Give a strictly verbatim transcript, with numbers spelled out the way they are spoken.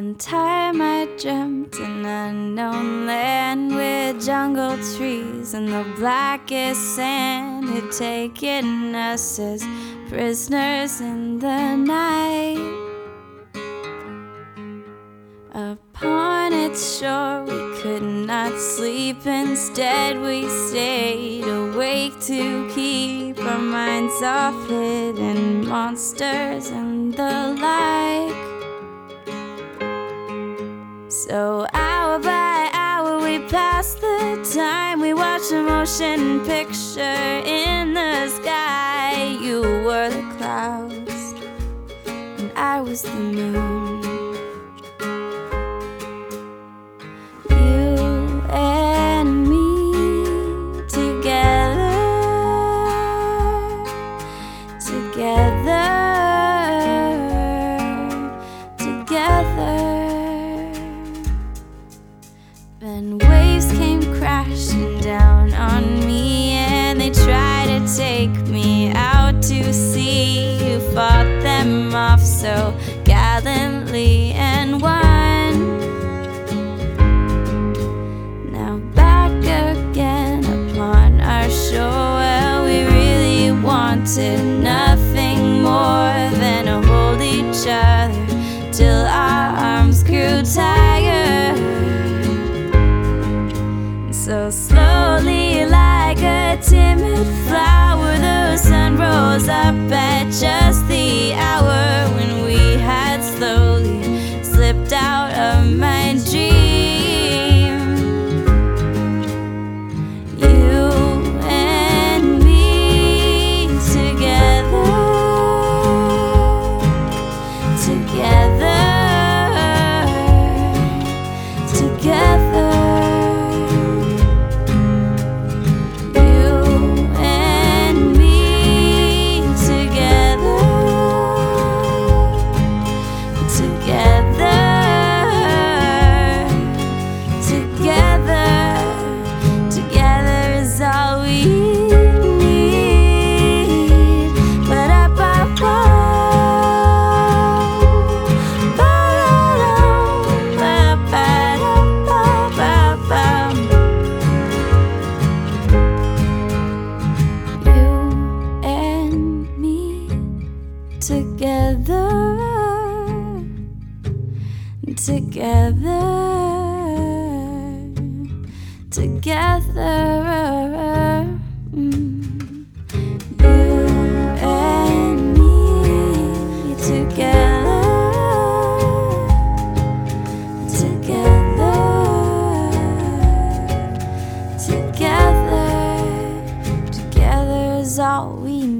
One time I dreamt an unknown land with jungle trees and the blackest sand had taken us as prisoners in the night. Upon its shore we could not sleep, instead we stayed awake to keep our minds off hidden monsters and the like. So hour by hour we passed the time, we watched a motion picture in the sky. You were the clouds and I was the moon. You and me together, together, together. Then waves came crashing down on me and they tried to take me out to sea. You fought them off so gallantly and won. Now back again upon our shore, well, we really wanted nothing more than to hold each other till our arms grew tired. So slowly, like a timid flower, the sun rose up at just the hour when we had slowly slipped out of my dream. You and me together, together, together. Together, together, together. Mm. You and me together, together, together, together is all we need.